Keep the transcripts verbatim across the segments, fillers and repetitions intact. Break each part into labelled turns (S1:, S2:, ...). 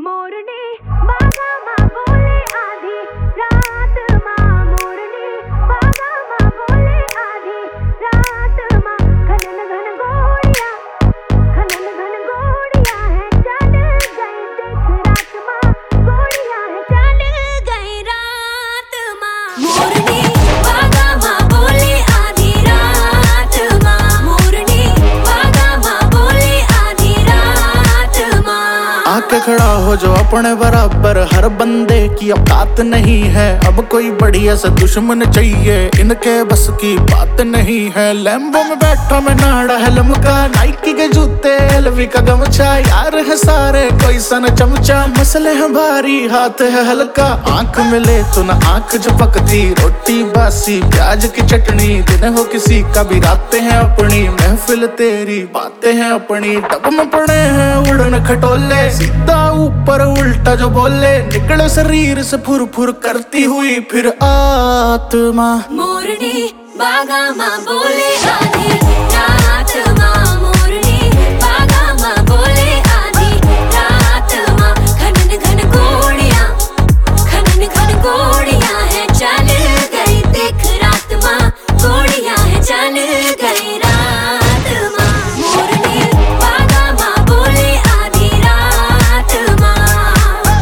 S1: मोरनी बागा माँ बोले आधी रात माँ, मोरनी बागा माँ बोले आधी रात माँ। घनन घन घोड़िया घनन घन घोड़िया है चल गई देख रात माँ, घोड़िया है चल गई रात माँ। मोरनी बागा माँ बोले आधी रात माँ, मोरनी बागा माँ बोले आधी रात माँ।
S2: आके खड़ा हो जो अपने बराबर, हर बंदे की औकात नहीं है। अब कोई बढ़िया सा दुश्मन चाहिए, इनके बस की बात नहीं है। लैम्बो में बैठा मैं नाड़ा है लमका, नाइकी के जूते एलवी का गमछा। यार है सारे कोई सन चमचा, मसले हैं भारी हाथ है हल्का। आंख मिले तो ना आंख झपकती, रोटी बासी प्याज की चटनी। दिन हो किसी का भी रातें हैं अपनी, महफिल तेरी बातें हैं अपनी। डब में पड़े हैं उड़न खटोले, सीधा ऊपर उल्टा जो बोले। निकले शरीर से फुर फुर करती हुई फिर आत्मा।
S1: मोरनी बागा माँ बोले आधी रात माँ, मोरनी बागा माँ बोले आधी रात माँ। घनन घन घोड़िया घनन घन घोड़िया है चल गई देख रात माँ, घोड़िया है चल गई रात माँ। मोरनी बागा माँ बोले आधी रात माँ।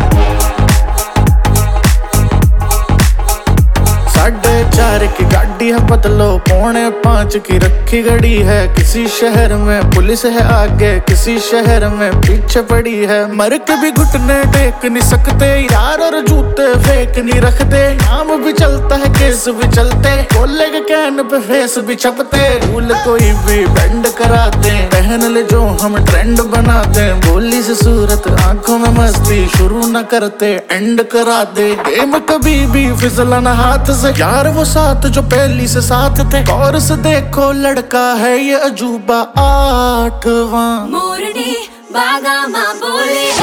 S2: साढ़े चार की गाड़ी है बदलो, पौने पाँच की रखी गड़ी है। किसी शहर में पुलिस है आगे, किसी शहर में पीछे पड़ी है। मर के भी घुटने टेक नहीं सकते, यार और जूते फेंक नहीं रखते। नाम भी चलता है केस भी चलते, बोले के कैन पे फेस भी छपते। रूल कोई भी बेंड कराते, पहन ले जो हम ट्रेंड बनाते। बोली से सूरत आंखों में मस्ती, शुरू न करते एंड करा दे। गेम कभी भी फिसला ना हाथ से, यार वो साथ जो पहली से साथ थे। गौर से देखो लड़का है ये अजूबा आठवां।
S1: मोरनी बागा माँ बोले